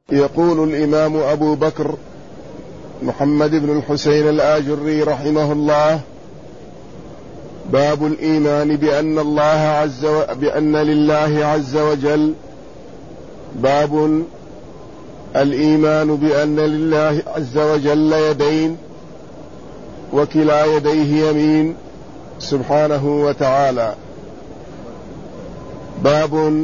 يقول الإمام أبو بكر محمد بن الحسين الآجري رحمه الله: باب الإيمان بأن لله عز وجل. باب الإيمان بأن لله عز وجل يدين وكلا يديه يمين سبحانه وتعالى. باب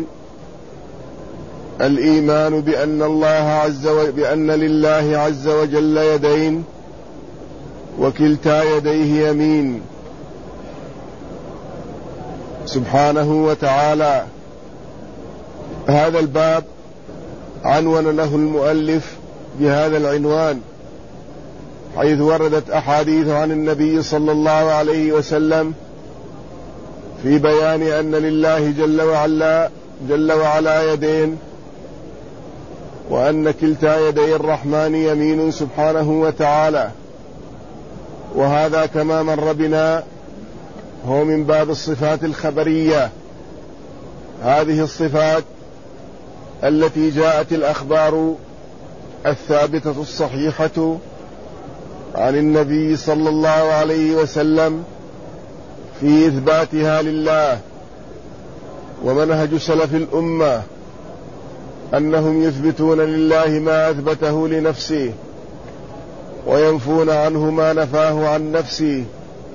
الإيمان بأن لله عز وجل يدين وكلتا يديه يمين سبحانه وتعالى. هذا الباب عنون له المؤلف بهذا العنوان، حيث وردت أحاديث عن النبي صلى الله عليه وسلم في بيان أن لله جل وعلا يدين، وأن كلتا يدي الرحمن يمين سبحانه وتعالى. وهذا كما مر بنا هو من باب الصفات الخبرية، هذه الصفات التي جاءت الأخبار الثابتة الصحيحة عن النبي صلى الله عليه وسلم في إثباتها لله. ومنهج سلف الأمة أنهم يثبتون لله ما أثبته لنفسه، وينفون عنه ما نفاه عن نفسه،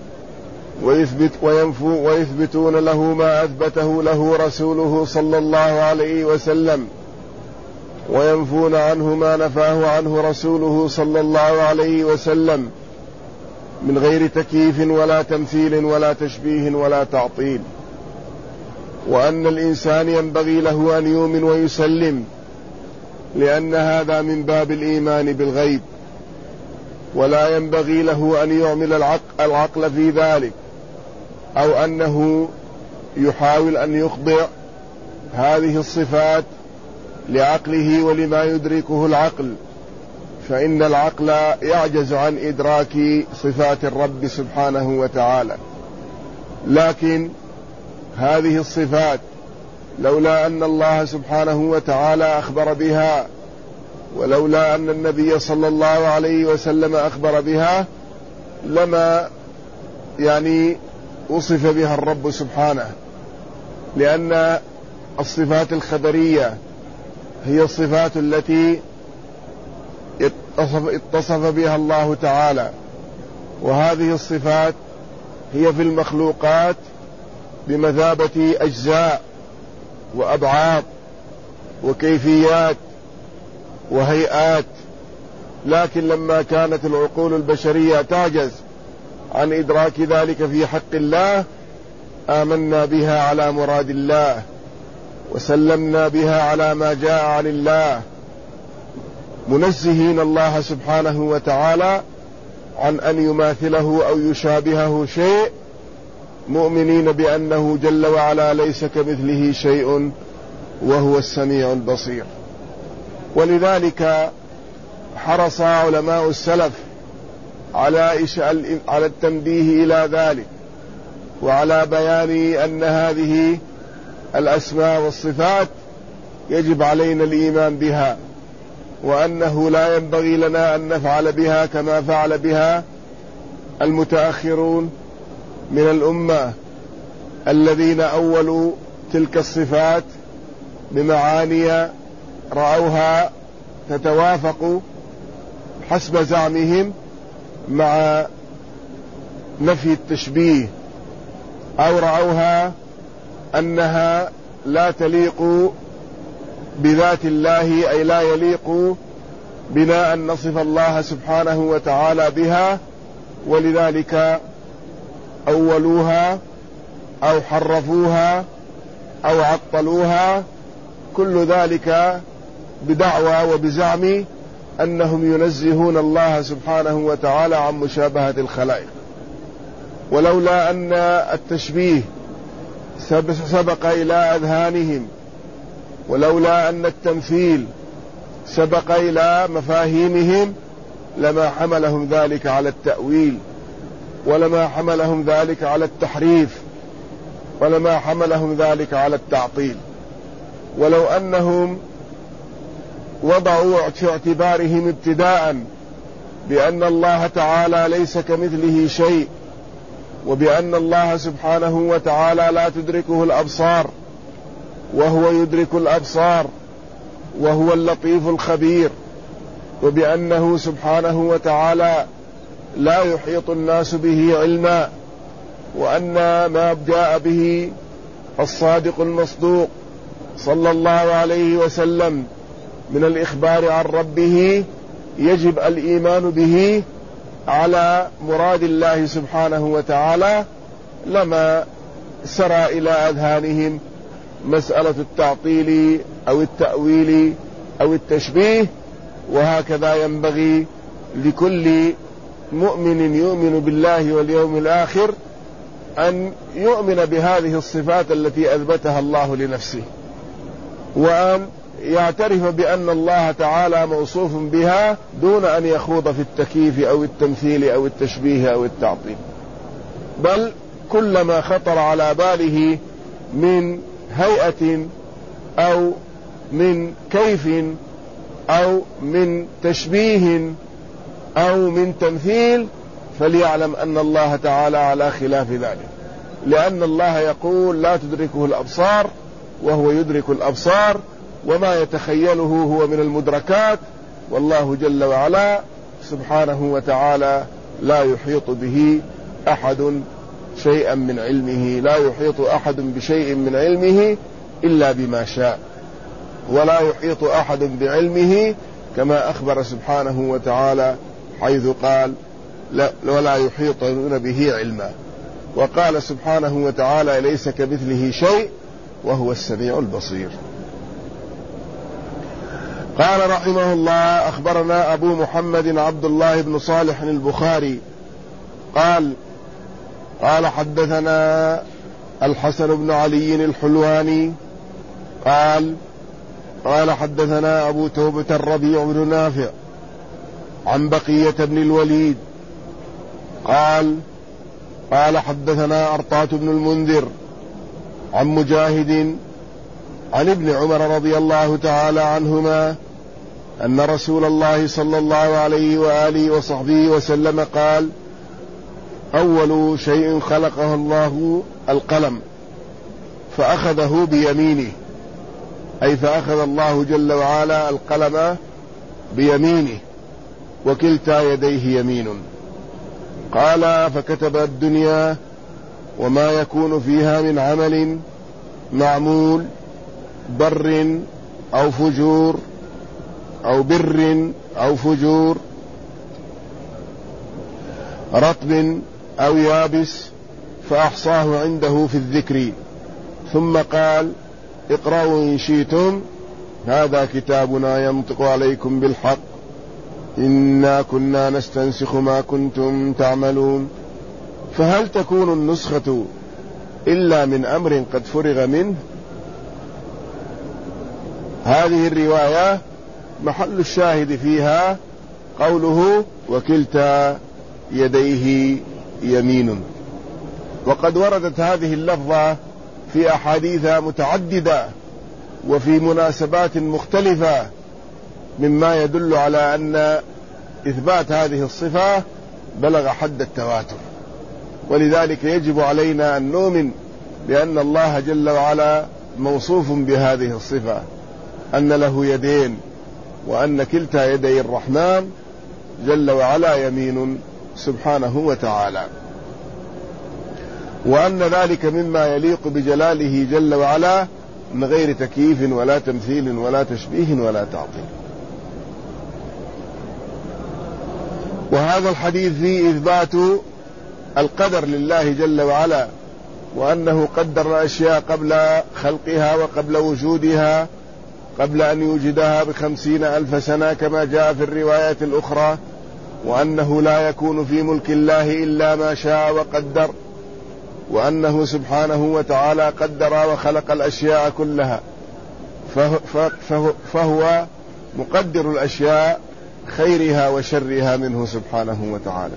ويثبتون له ما أثبته له رسوله صلى الله عليه وسلم، وينفون عنه ما نفاه عنه رسوله صلى الله عليه وسلم، من غير تكييف ولا تمثيل ولا تشبيه ولا تعطيل. وأن الإنسان ينبغي له أن يؤمن ويسلم، لأن هذا من باب الإيمان بالغيب، ولا ينبغي له أن يعمل العقل في ذلك، أو أنه يحاول أن يخضع هذه الصفات لعقله ولما يدركه العقل، فإن العقل يعجز عن إدراك صفات الرب سبحانه وتعالى. لكن هذه الصفات لولا أن الله سبحانه وتعالى أخبر بها، ولولا أن النبي صلى الله عليه وسلم أخبر بها، لما وصف بها الرب سبحانه، لأن الصفات الخبرية هي الصفات التي اتصف بها الله تعالى. وهذه الصفات هي في المخلوقات بمثابة أجزاء وأبعاد وكيفيات وهيئات، لكن لما كانت العقول البشرية تعجز عن إدراك ذلك في حق الله، آمنا بها على مراد الله، وسلمنا بها على ما جاء عن الله، منزهين الله سبحانه وتعالى عن أن يماثله أو يشابهه شيء، مؤمنين بأنه جل وعلا ليس كمثله شيء وهو السميع البصير. ولذلك حرص علماء السلف على التنبيه إلى ذلك، وعلى بيان أن هذه الأسماء والصفات يجب علينا الإيمان بها، وأنه لا ينبغي لنا أن نفعل بها كما فعل بها المتأخرون من الأمة، الذين أولوا تلك الصفات بمعاني رأوها تتوافق حسب زعمهم مع نفي التشبيه، أو رأوها أنها لا تليق بذات الله، أي لا يليق بنا أن نصف الله سبحانه وتعالى بها، ولذلك أولوها أو حرفوها أو عطلوها، كل ذلك بدعوى وبزعم أنهم ينزهون الله سبحانه وتعالى عن مشابهة الخلائق. ولولا أن التشبيه سبق إلى أذهانهم، ولولا أن التمثيل سبق إلى مفاهيمهم، لما حملهم ذلك على التأويل، ولما حملهم ذلك على التحريف، ولما حملهم ذلك على التعطيل. ولو أنهم وضعوا في اعتبارهم ابتداء بأن الله تعالى ليس كمثله شيء، وبأن الله سبحانه وتعالى لا تدركه الأبصار وهو يدرك الأبصار وهو اللطيف الخبير، وبأنه سبحانه وتعالى لا يحيط الناس به علما، وأن ما جاء به الصادق المصدوق صلى الله عليه وسلم من الإخبار عن ربه يجب الإيمان به على مراد الله سبحانه وتعالى، لما سرى إلى أذهانهم مسألة التعطيل أو التأويل أو التشبيه. وهكذا ينبغي لكل مؤمن يؤمن بالله واليوم الآخر أن يؤمن بهذه الصفات التي أثبتها الله لنفسه، وأن يعترف بأن الله تعالى موصوف بها دون أن يخوض في التكييف أو التمثيل أو التشبيه أو التعطيل، بل كل ما خطر على باله من هيئة أو من كيف أو من تشبيه أو من تمثيل فليعلم أن الله تعالى على خلاف ذلك، لأن الله يقول لا تدركه الأبصار وهو يدرك الأبصار، وما يتخيله هو من المدركات، والله جل وعلا سبحانه وتعالى لا يحيط به أحد شيئا من علمه، لا يحيط أحد بشيء من علمه إلا بما شاء، ولا يحيط أحد بعلمه كما أخبر سبحانه وتعالى حيث قال ولا يحيطون به علما، وقال سبحانه وتعالى ليس كمثله شيء وهو السميع البصير. قال رحمه الله: أخبرنا أبو محمد عبد الله بن صالح البخاري قال حدثنا الحسن بن علي الحلواني قال حدثنا أبو توبة الربيع بن نافع عن بقية بن الوليد قال حدثنا أرطاة بن المنذر عن مجاهد عن ابن عمر رضي الله تعالى عنهما أن رسول الله صلى الله عليه وآله وصحبه وسلم قال: أول شيء خلقه الله القلم، فأخذه بيمينه، أي فأخذ الله جل وعلا القلم بيمينه وكلتا يديه يمين. قال: فكتب الدنيا وما يكون فيها من عمل معمول بر أو فجور أو بر أو فجور، رطب أو يابس، فأحصاه عنده في الذكر، ثم قال: اقرأوا إن شئتم، هذا كتابنا ينطق عليكم بالحق، إنا كنا نستنسخ ما كنتم تعملون، فهل تكون النسخة إلا من أمر قد فرغ منه؟ هذه الرواية محل الشاهد فيها قوله وكلتا يديه يمين. وقد وردت هذه اللفظة في أحاديث متعددة وفي مناسبات مختلفة، مما يدل على أن إثبات هذه الصفة بلغ حد التواتر، ولذلك يجب علينا أن نؤمن بأن الله جل وعلا موصوف بهذه الصفة، أن له يدين، وأن كلتا يدي الرحمن جل وعلا يمين سبحانه وتعالى، وأن ذلك مما يليق بجلاله جل وعلا من غير تكييف ولا تمثيل ولا تشبيه ولا تعطيل. وهذا الحديث فيه إثبات القدر لله جل وعلا، وأنه قدر الأشياء قبل خلقها وقبل وجودها، قبل أن يوجدها ب50,000 سنة كما جاء في الروايات الأخرى، وأنه لا يكون في ملك الله إلا ما شاء وقدر، وأنه سبحانه وتعالى قدر وخلق الأشياء كلها، فهو مقدر الأشياء خيرها وشرها منه سبحانه وتعالى.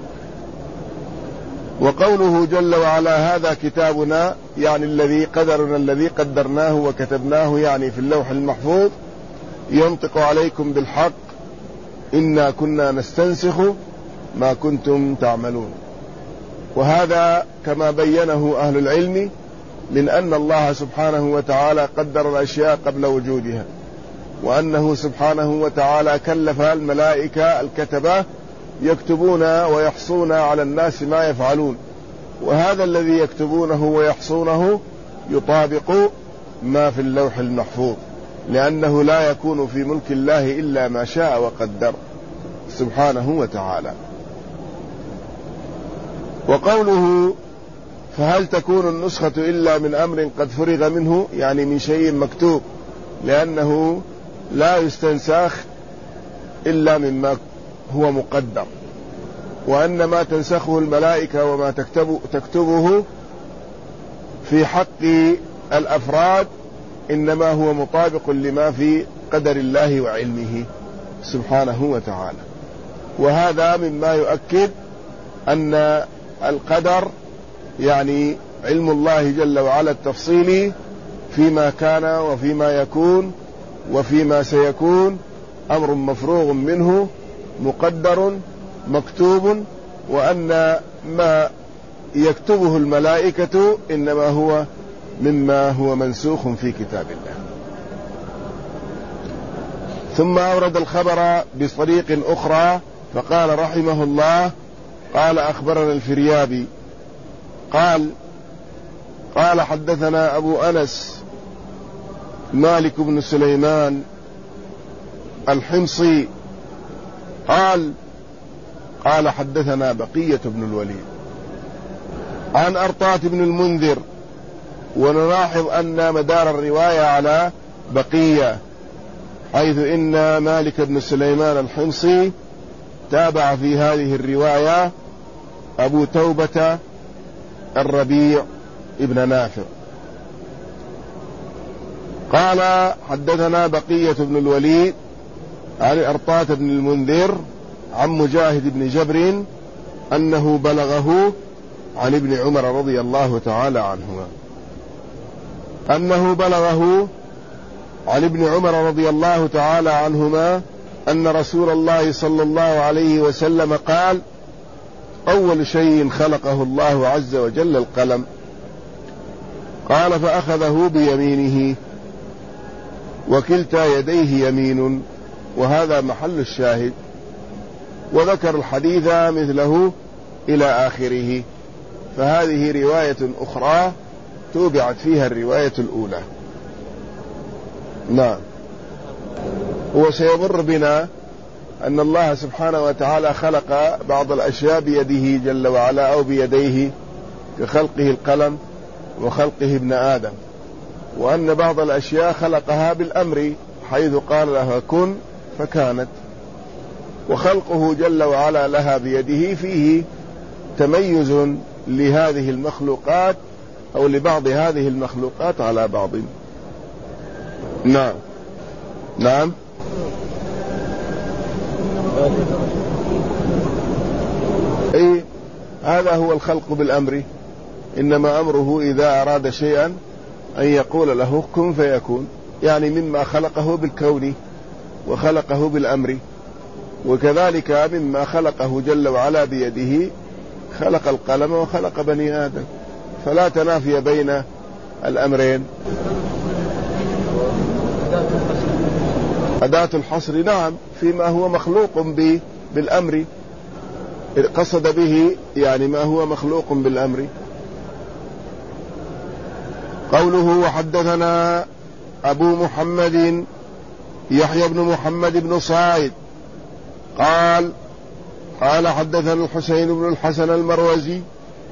وقوله جل وعلا هذا كتابنا، يعني الذي قدرنا الذي قدرناه وكتبناه، يعني في اللوح المحفوظ، ينطق عليكم بالحق إنا كنا نستنسخ ما كنتم تعملون. وهذا كما بينه أهل العلم من أن الله سبحانه وتعالى قدر الأشياء قبل وجودها، وأنه سبحانه وتعالى كلف الملائكة الكتبة يكتبون ويحصون على الناس ما يفعلون، وهذا الذي يكتبونه ويحصونه يطابق ما في اللوح المحفوظ، لأنه لا يكون في ملك الله إلا ما شاء وقدر سبحانه وتعالى. وقوله فهل تكون النسخة إلا من أمر قد فرغ منه، يعني من شيء مكتوب، لأنه لا يستنسخ إلا مما هو مقدر، وأن ما تنسخه الملائكة وما تكتبه في حق الأفراد إنما هو مطابق لما في قدر الله وعلمه سبحانه وتعالى. وهذا مما يؤكد أن القدر يعني علم الله جل وعلا التفصيلي فيما كان وفيما يكون وفيما سيكون أمر مفروغ منه مقدر مكتوب، وأن ما يكتبه الملائكة إنما هو مما هو منسوخ في كتاب الله. ثم أورد الخبر بطريق أخرى فقال رحمه الله قال أخبرنا الفريابي قال حدثنا أبو أنس مالك بن سليمان الحمصي قال حدثنا بقية بن الوليد عن أرطاة بن المنذر. ونلاحظ أن مدار الرواية على بقية، حيث إن مالك بن سليمان الحمصي تابع في هذه الرواية أبو توبة الربيع ابن نافع. قال حدثنا بقية بن الوليد عن أرطاة بن المنذر عن مجاهد بن جبر أنه بلغه عن ابن عمر رضي الله تعالى عنهما أن رسول الله صلى الله عليه وسلم قال أول شيء خلقه الله عز وجل القلم، قال فأخذه بيمينه وكلتا يديه يمين، وهذا محل الشاهد، وذكر الحديث مثله إلى آخره. فهذه رواية أخرى توبعت فيها الرواية الأولى. نعم. وسيمر بنا أن الله سبحانه وتعالى خلق بعض الأشياء بيده جل وعلا أو بيديه كخلقه القلم وخلقه ابن آدم، وأن بعض الأشياء خلقها بالأمر حيث قال لها كن فكانت، وخلقه جل وعلا لها بيده فيه تميز لهذه المخلوقات أو لبعض هذه المخلوقات على بعض. نعم. أي هذا هو الخلق بالأمر، إنما أمره إذا أراد شيئا أن يقول له كن فيكون، يعني مما خلقه بالكون وخلقه بالأمر. وكذلك مما خلقه جل وعلا بيده خلق القلم وخلق بني آدم، فلا تنافي بين الأمرين. أداة الحصر نعم فيما هو مخلوق بالأمر، قصد به يعني ما هو مخلوق بالأمر. قوله وحدثنا أبو محمد يحيى بن محمد بن صاعد قال حدثنا الحسين بن الحسن المروزي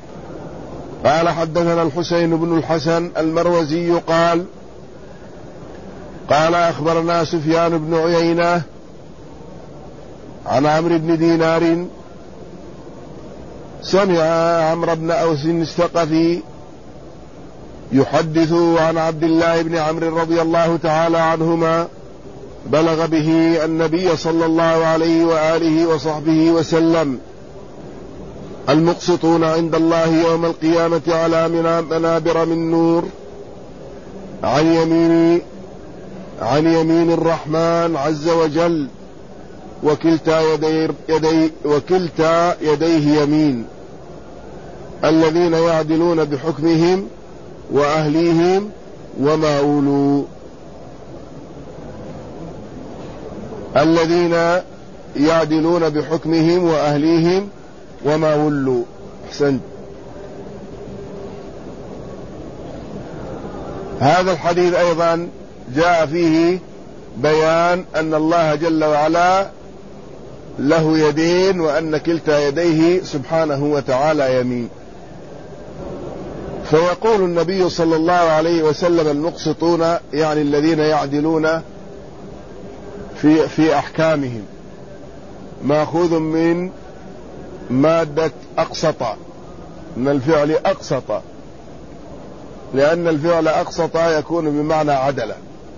قال أخبرنا سفيان بن عيينة عن عمرو بن دينار سمع عمرو بن أوس الثقفي يحدث عن عبد الله بن عمرو رضي الله تعالى عنهما بلغ به النبي صلى الله عليه وآله وصحبه وسلم المقسطون عند الله يوم القيامة على منابر من نور عن عن يمين الرحمن عز وجل، وكلتا يديه يمين، الذين يعدلون بحكمهم وأهليهم وما ولوا. الذين يعدلون بحكمهم وأهليهم وما ولوا. أحسنت. هذا الحديث أيضا جاء فيه بيان أن الله جل وعلا له يدين، وأن كلتا يديه سبحانه وتعالى يمين. فيقول النبي صلى الله عليه وسلم: المقسطون يعني الذين يعدلون في أحكامهم، ماخوذ من مادة أقسط، من الفعل أقسط، لأن الفعل أقسط يكون بمعنى عدل،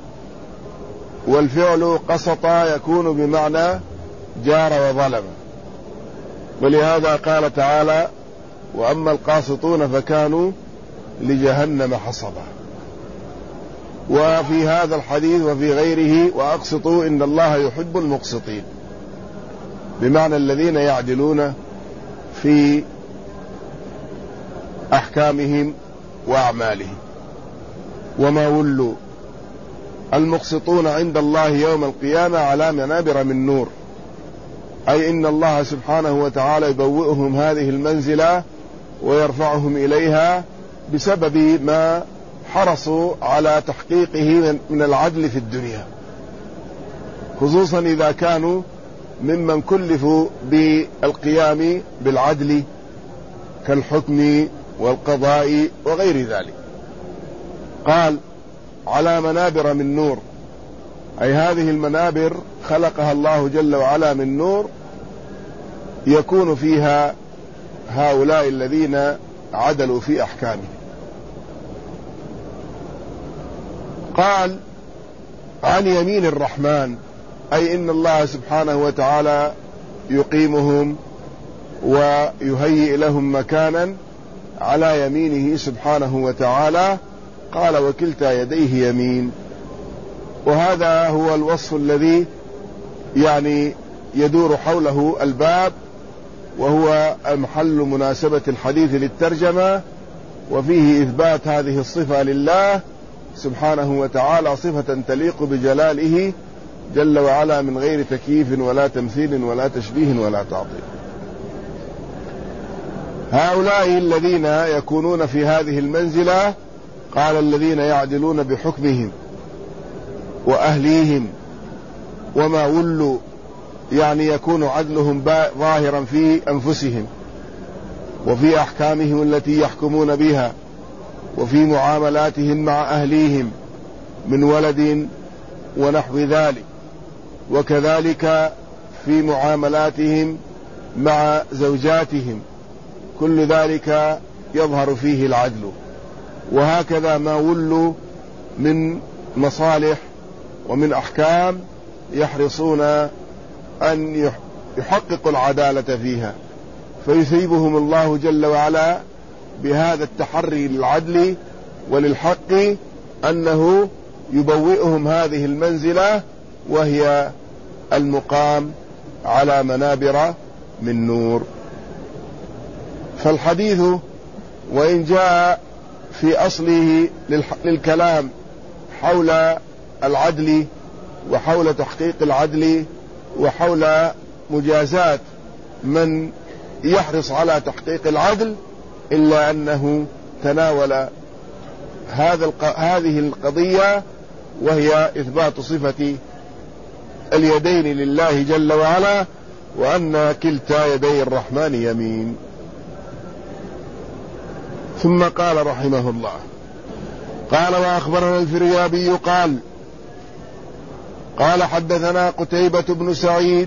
والفعل قسط يكون بمعنى جار وظلم. ولهذا قال تعالى: وأما القاسطون فكانوا لجهنم حصبا. وفي هذا الحديث وفي غيره: وأقسطوا إن الله يحب المقسطين، بمعنى الذين يعدلون في أحكامهم وأعمالهم. وما ولوا، المقسطون عند الله يوم القيامة على منابر من نور، أي إن الله سبحانه وتعالى يبوئهم هذه المنزلة ويرفعهم إليها بسبب ما حرصوا على تحقيقه من العدل في الدنيا، خصوصا إذا كانوا ممن كلفوا بالقيام بالعدل كالحكم والقضاء وغير ذلك. قال: على منابر من نور، أي هذه المنابر خلقها الله جل وعلا من نور، يكون فيها هؤلاء الذين عدلوا في أحكامهم. قال: عن يمين الرحمن، أي إن الله سبحانه وتعالى يقيمهم ويهيئ لهم مكانا على يمينه سبحانه وتعالى. قال: وكلتا يديه يمين. وهذا هو الوصف الذي يعني يدور حوله الباب، وهو محل مناسبة الحديث للترجمة، وفيه إثبات هذه الصفة لله سبحانه وتعالى، صفة تليق بجلاله جل وعلا من غير تكييف ولا تمثيل ولا تشبيه ولا تعطيل. هؤلاء الذين يكونون في هذه المنزلة، قال: الذين يعدلون بحكمهم وأهليهم وما ولوا، يعني يكون عدلهم ظاهرا في أنفسهم وفي أحكامهم التي يحكمون بها، وفي معاملاتهم مع أهليهم من ولد ونحو ذلك، وكذلك في معاملاتهم مع زوجاتهم، كل ذلك يظهر فيه العدل. وهكذا ما ولوا من مصالح ومن أحكام يحرصون أن يحققوا العدالة فيها، فيثيبهم الله جل وعلا بهذا التحري للعدل وللحق، أنه يبوئهم هذه المنزلة، وهي المقام على منابر من نور. فالحديث وإن جاء في أصله للكلام حول العدل وحول تحقيق العدل وحول مجازات من يحرص على تحقيق العدل، إلا أنه تناول هذه القضية، وهي إثبات صفة اليدين لله جل وعلا، وأن كلتا يدي الرحمن يمين. ثم قال رحمه الله: قال: وأخبرنا الفريابي قال حدثنا قتيبة بن سعيد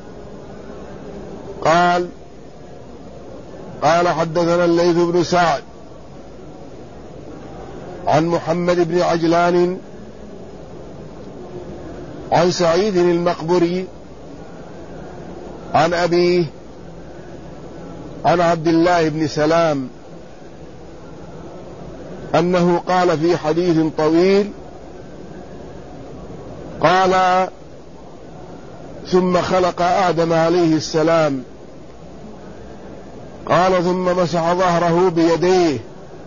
قال حدثنا الليث بن سعد عن محمد بن عجلان عن سعيد المقبري عن أبيه عن عبد الله بن سلام أنه قال في حديث طويل: قال ثم خلق آدم عليه السلام، قال ثم مسح ظهره بيديه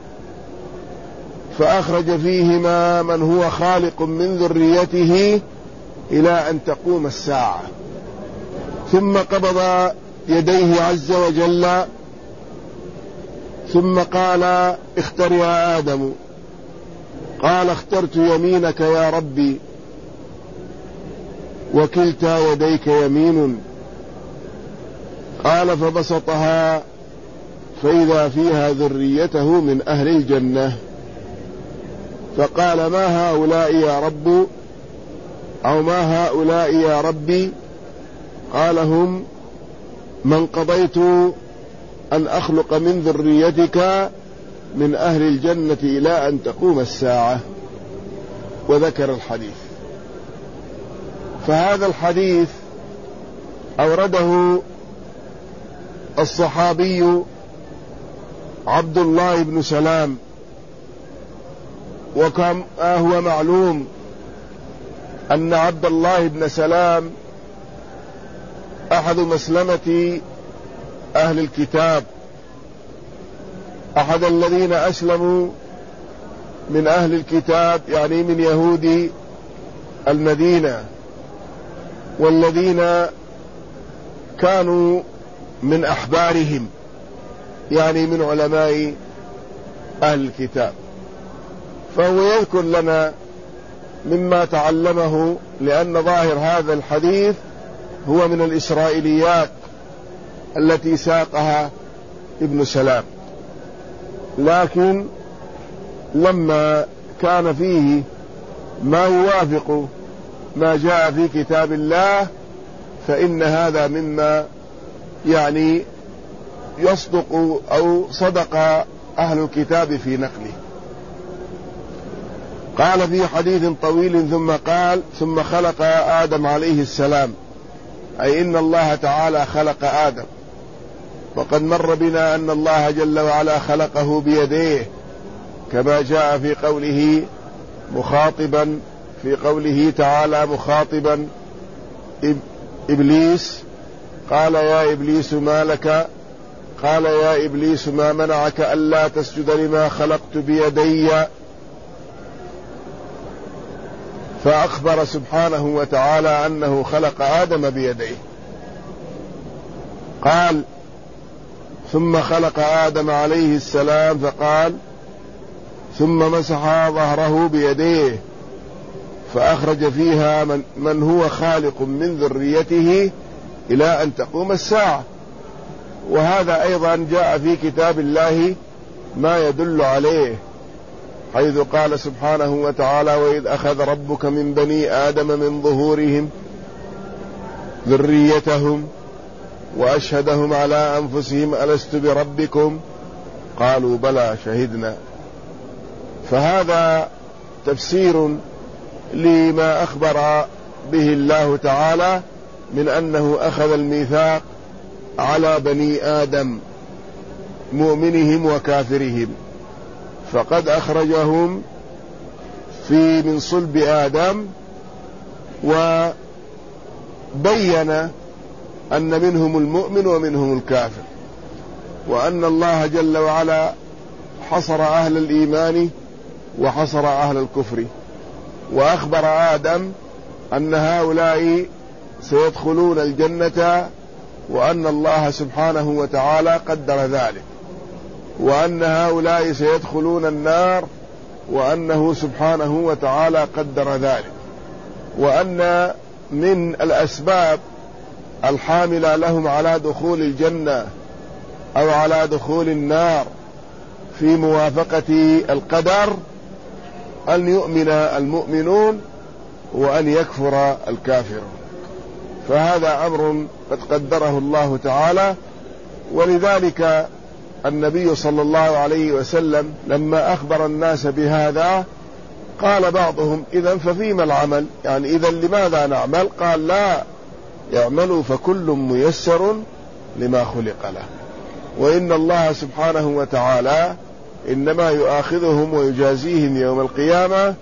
فأخرج فيهما من هو خالق من ذريته إلى أن تقوم الساعة، ثم قبض يديه عز وجل ثم قال اختر يا آدم، قال اخترت يمينك يا ربي، وكلتا يديك يمين. قال فبسطها فإذا فيها ذريته من أهل الجنة، فقال ما هؤلاء يا رب، أو ما هؤلاء يا ربي؟ قال هم من قضيت أن أخلق من ذريتك من أهل الجنة إلى أن تقوم الساعة. وذكر الحديث. فهذا الحديث أورده الصحابي عبد الله بن سلام، وكما هو معلوم أن عبد الله بن سلام أحد مسلمة أهل الكتاب، أحد الذين أسلموا من أهل الكتاب، يعني من يهود المدينة، والذين كانوا من أحبارهم، يعني من علماء أهل الكتاب. فهو يذكر لنا مما تعلمه، لأن ظاهر هذا الحديث هو من الإسرائيليات التي ساقها ابن سلام، لكن لما كان فيه ما يوافق ما جاء في كتاب الله فإن هذا مما يعني يصدق أو صدق أهل الكتاب في نقله. قال في حديث طويل ثم قال ثم خلق آدم عليه السلام، أي إن الله تعالى خلق آدم، وقد مر بنا أن الله جل وعلا خلقه بيديه، كما جاء في قوله مخاطبا، في قوله تعالى مخاطبا إبليس، قال يا إبليس ما لك، قال يا إبليس ما منعك ألا تسجد لما خلقت بيدي، فأخبر سبحانه وتعالى أنه خلق آدم بيديه. قال ثم خلق آدم عليه السلام، فقال ثم مسح ظهره بيديه فأخرج فيها من هو خالق من ذريته إلى أن تقوم الساعة. وهذا أيضا جاء في كتاب الله ما يدل عليه، حيث قال سبحانه وتعالى وإذ أخذ ربك من بني آدم من ظهورهم ذريتهم وأشهدهم على أنفسهم ألست بربكم قالوا بلى شهدنا. فهذا تفسير لما أخبر به الله تعالى من أنه أخذ الميثاق على بني آدم مؤمنهم وكافرهم، فقد أخرجهم من صلب آدم، وبين أن منهم المؤمن ومنهم الكافر، وأن الله جل وعلا حصر أهل الإيمان وحصر أهل الكفر، وأخبر آدم أن هؤلاء سيدخلون الجنة، وأن الله سبحانه وتعالى قدر ذلك، وأن هؤلاء سيدخلون النار، وأنه سبحانه وتعالى قدر ذلك، وأن من الأسباب الحاملة لهم على دخول الجنة أو على دخول النار في موافقة القدر أن يؤمن المؤمنون وأن يكفر الكافرون. فهذا أمر قد قدره الله تعالى. ولذلك النبي صلى الله عليه وسلم لما أخبر الناس بهذا قال بعضهم إذن ففيما العمل، يعني إذن لماذا نعمل؟ قال لا، يعملوا فكل ميسر لما خلق له، وإن الله سبحانه وتعالى إنما يؤاخذهم ويجازيهم يوم القيامة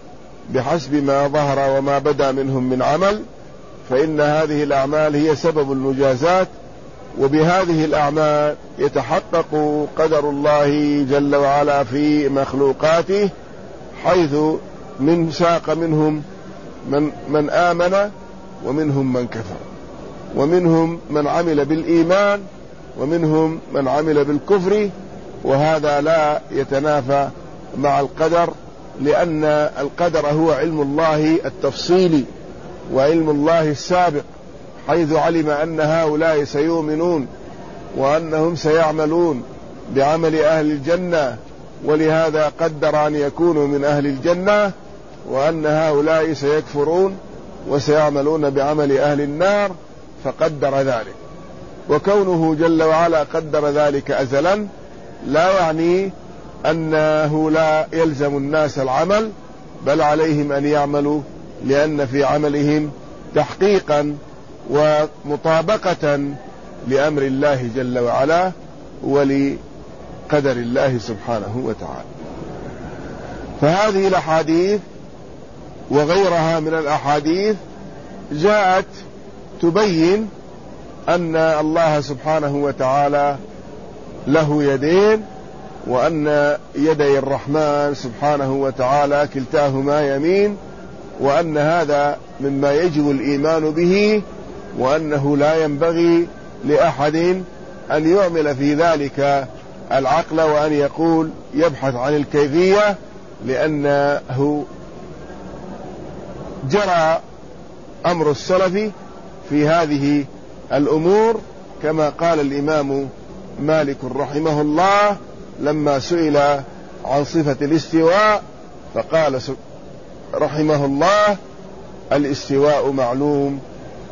بحسب ما ظهر وما بدا منهم من عمل، فإن هذه الأعمال هي سبب المجازات، وبهذه الأعمال يتحقق قدر الله جل وعلا في مخلوقاته، حيث من ساق منهم من آمن ومنهم من كفر، ومنهم من عمل بالإيمان ومنهم من عمل بالكفر، وهذا لا يتنافى مع القدر، لأن القدر هو علم الله التفصيلي وعلم الله السابق، حيث علم أن هؤلاء سيؤمنون وأنهم سيعملون بعمل أهل الجنة، ولهذا قدر أن يكونوا من أهل الجنة، وأن هؤلاء سيكفرون وسيعملون بعمل أهل النار، فقدر ذلك. وكونه جل وعلا قدر ذلك أزلا لا يعني أنه لا يلزم الناس العمل، بل عليهم أن يعملوا، لأن في عملهم تحقيقا ومطابقة لأمر الله جل وعلا ولقدر الله سبحانه وتعالى. فهذه الأحاديث وغيرها من الأحاديث جاءت تبين أن الله سبحانه وتعالى له يدين، وأن يدي الرحمن سبحانه وتعالى كلتاهما يمين، وأن هذا مما يجب الإيمان به، وأنه لا ينبغي لأحد أن يعمل في ذلك العقل وأن يقول يبحث عن الكيفية، لأنه جرى أمر السلف في هذه الأمور، كما قال الإمام مالك رحمه الله لما سئل عن صفة الاستواء، فقال رحمه الله: الاستواء معلوم،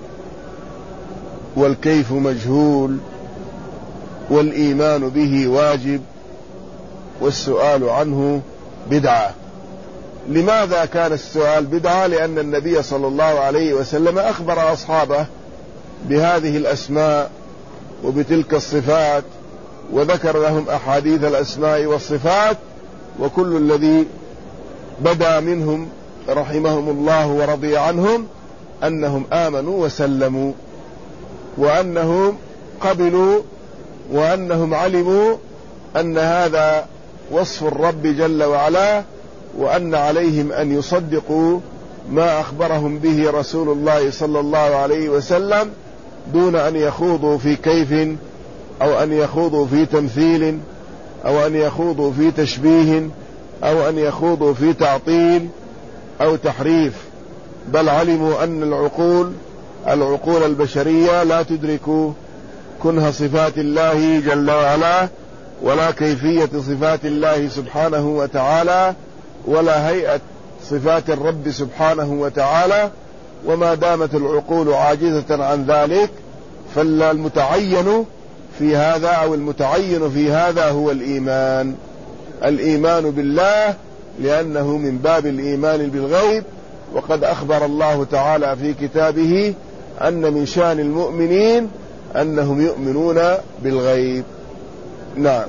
والكيف مجهول، والإيمان به واجب، والسؤال عنه بدعة. لماذا كان السؤال بدعة؟ لأن النبي صلى الله عليه وسلم أخبر أصحابه بهذه الأسماء وبتلك الصفات، وذكر لهم أحاديث الأسماء والصفات، وكل الذي بدا منهم رحمهم الله ورضي عنهم أنهم آمنوا وسلموا، وأنهم قبلوا، وأنهم علموا أن هذا وصف الرب جل وعلا، وأن عليهم أن يصدقوا ما أخبرهم به رسول الله صلى الله عليه وسلم، دون أن يخوضوا في كيف، أو أن يخوضوا في تمثيل، أو أن يخوضوا في تشبيه، أو أن يخوضوا في تعطيل أو تحريف، بل علموا أن العقول البشرية لا تدرك كنه صفات الله جل وعلا، ولا كيفية صفات الله سبحانه وتعالى، ولا هيئة صفات الرب سبحانه وتعالى. وما دامت العقول عاجزة عن ذلك، فالمتعين في هذا أو المتعين في هذا هو الإيمان بالله، لأنه من باب الإيمان بالغيب. وقد أخبر الله تعالى في كتابه أن من شأن المؤمنين أنهم يؤمنون بالغيب. نعم.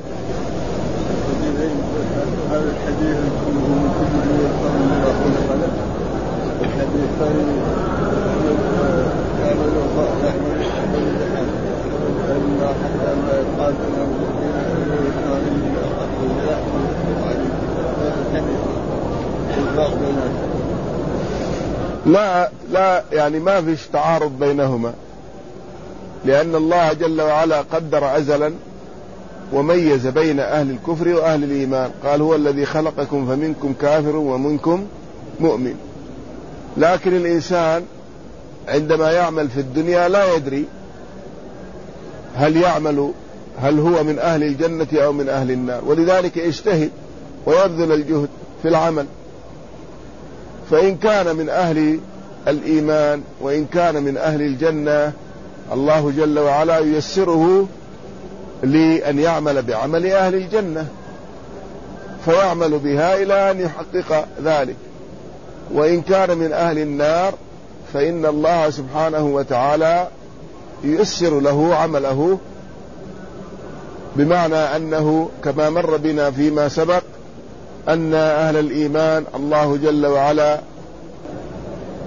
هذا الحديث كله من كل من يفهم من يقول خلق الحديث الثاني يعمل فإن حتى ما يقال لا يعني ما فيش تعارض بينهما، لأن الله جل وعلا قدر أزلا وميز بين أهل الكفر وأهل الإيمان، قال: هو الذي خلقكم فمنكم كافر ومنكم مؤمن. لكن الإنسان عندما يعمل في الدنيا لا يدري هل هو من أهل الجنة أو من أهل النار، ولذلك يجتهد ويبذل الجهد في العمل، فإن كان من أهل الإيمان وإن كان من أهل الجنة، الله جل وعلا ييسره لأن يعمل بعمل أهل الجنة، فيعمل بها إلى أن يحقق ذلك. وإن كان من أهل النار، فإن الله سبحانه وتعالى ييسر له عمله، بمعنى أنه كما مر بنا فيما سبق أن أهل الإيمان الله جل وعلا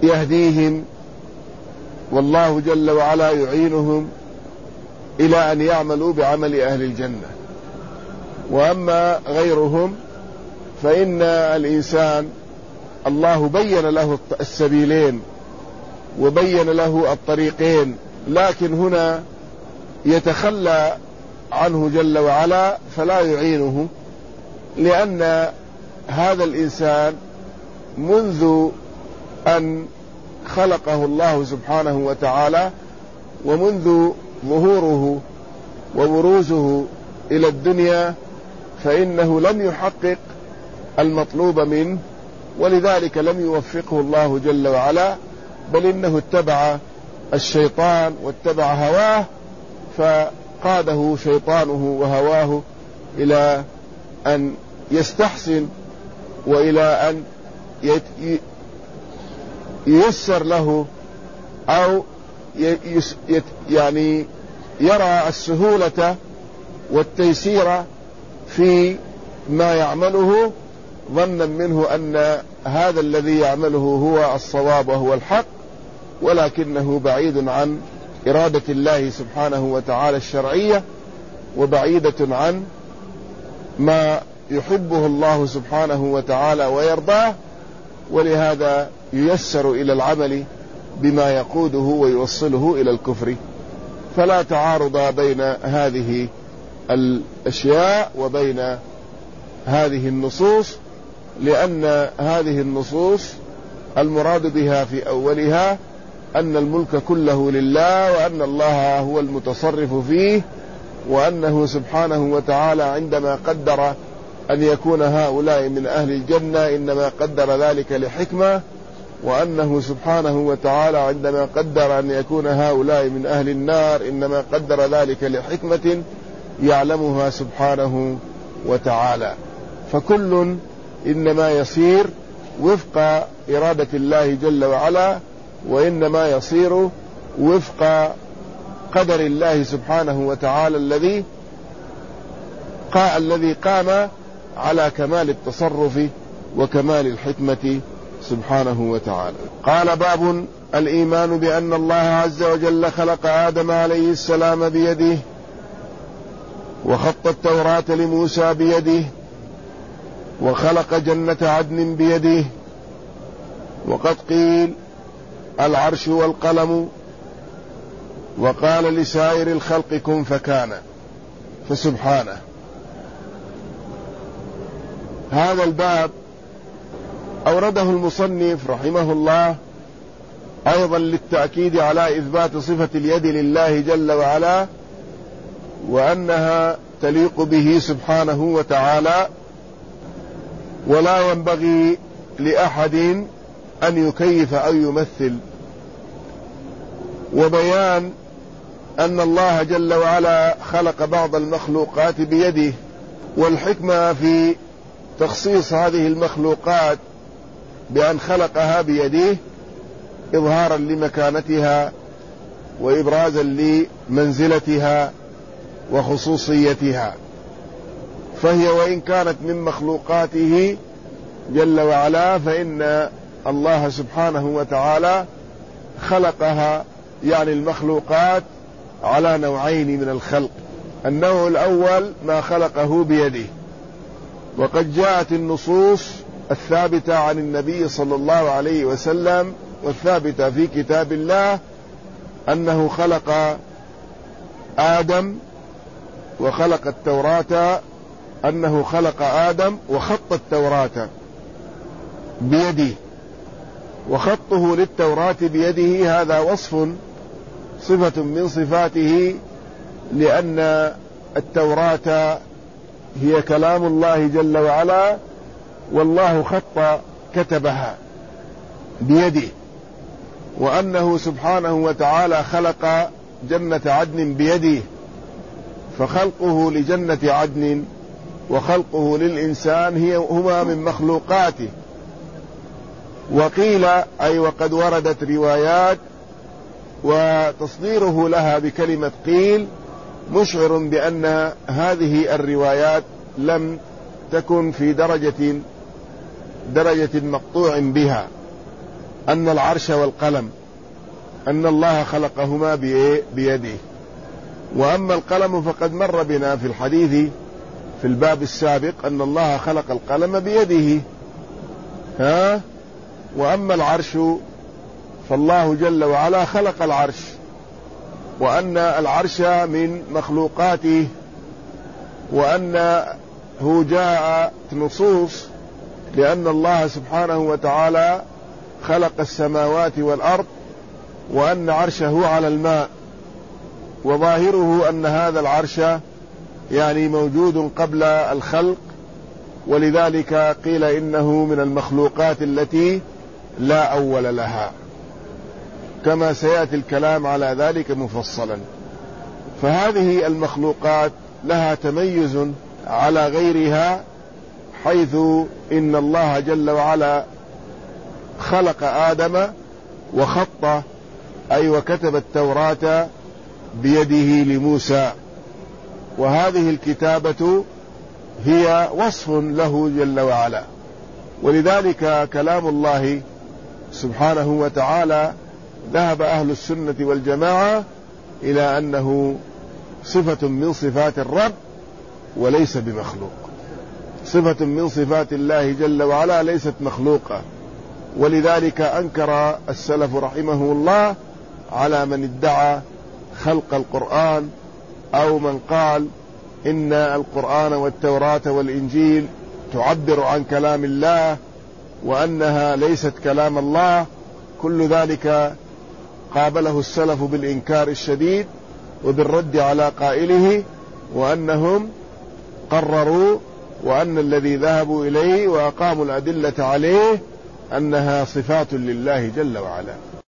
يهديهم، والله جل وعلا يعينهم إلى أن يعملوا بعمل أهل الجنة. وأما غيرهم فإن الإنسان الله بين له السبيلين وبين له الطريقين، لكن هنا يتخلى عنه جل وعلا فلا يعينه، لأن هذا الإنسان منذ أن خلقه الله سبحانه وتعالى ومنذ ظهوره وبروزه إلى الدنيا فإنه لم يحقق المطلوب منه، ولذلك لم يوفقه الله جل وعلا، بل إنه اتبع الشيطان واتبع هواه، فقاده شيطانه وهواه إلى أن يستحسن وإلى أن ييسر له أو يعني يرى السهولة والتيسير في ما يعمله، ظنا منه أن هذا الذي يعمله هو الصواب وهو الحق، ولكنه بعيد عن إرادة الله سبحانه وتعالى الشرعية، وبعيدة عن ما يحبه الله سبحانه وتعالى ويرضاه، ولهذا ييسر إلى العمل بما يقوده ويوصله إلى الكفر. فلا تعارض بين هذه الأشياء وبين هذه النصوص، لأن هذه النصوص المراد بها في أولها أن الملك كله لله، وأن الله هو المتصرف فيه، وأنه سبحانه وتعالى عندما قدر أن يكون هؤلاء من أهل الجنة إنما قدر ذلك لحكمة، وأنه سبحانه وتعالى عندما قدر أن يكون هؤلاء من أهل النار إنما قدر ذلك لحكمة يعلمها سبحانه وتعالى. فكل إنما يصير وفق إرادة الله جل وعلا، وإنما يصير وفق قدر الله سبحانه وتعالى الذي قام على كمال التصرف وكمال الحكمة سبحانه وتعالى. قال: باب الإيمان بأن الله عز وجل خلق آدم عليه السلام بيده، وخط التوراة لموسى بيده، وخلق جنة عدن بيده. وقد قيل العرش والقلم، وقال لسائر الخلق كن فكان، فسبحانه. هذا الباب أورده المصنف رحمه الله أيضا للتأكيد على إثبات صفة اليد لله جل وعلا، وأنها تليق به سبحانه وتعالى، ولا ينبغي لأحد أن يكيف أو يمثل. وبيان أن الله جل وعلا خلق بعض المخلوقات بيده، والحكمة في تخصيص هذه المخلوقات بأن خلقها بيده إظهارا لمكانتها وإبرازا لمنزلتها وخصوصيتها. فهي وإن كانت من مخلوقاته جل وعلا فإن الله سبحانه وتعالى خلقها، يعني المخلوقات، على نوعين من الخلق. النوع الأول ما خلقه بيده، وقد جاءت النصوص الثابتة عن النبي صلى الله عليه وسلم والثابتة في كتاب الله أنه خلق آدم وخلق التوراة، أنه خلق آدم وخط التوراة بيده. وخطه للتوراة بيده هذا وصف، صفة من صفاته، لأن التوراة هي كلام الله جل وعلا، والله خط كتبها بيده. وأنه سبحانه وتعالى خلق جنة عدن بيده، فخلقه لجنة عدن وخلقه للإنسان هما من مخلوقاته. وقيل أي وقد وردت روايات، وتصديره لها بكلمة قيل مشعر بأن هذه الروايات لم تكن في درجة مقطوع بها، أن العرش والقلم أن الله خلقهما بيده. وأما القلم فقد مر بنا في الحديث في الباب السابق أن الله خلق القلم بيده. وأما العرش فالله جل وعلا خلق العرش، وأن العرش من مخلوقاته، وأنه جاء نصوص لأن الله سبحانه وتعالى خلق السماوات والأرض، وأن عرشه على الماء، وظاهره أن هذا العرش يعني موجود قبل الخلق، ولذلك قيل إنه من المخلوقات التي لا أول لها، كما سيأتي الكلام على ذلك مفصلا. فهذه المخلوقات لها تميز على غيرها، حيث إن الله جل وعلا خلق آدم وخط وكتب التوراة بيده لموسى، وهذه الكتابة هي وصف له جل وعلا. ولذلك كلام الله سبحانه وتعالى ذهب أهل السنة والجماعة إلى أنه صفة من صفات الرب وليس بمخلوق، صفة من صفات الله جل وعلا ليست مخلوقة. ولذلك أنكر السلف رحمه الله على من ادعى خلق القرآن، أو من قال إن القرآن والتوراة والإنجيل تعبر عن كلام الله وأنها ليست كلام الله. كل ذلك قابله السلف بالإنكار الشديد وبالرد على قائله، وأنهم قرروا وأن الذي ذهبوا إليه وأقاموا الأدلة عليه أنها صفات لله جل وعلا.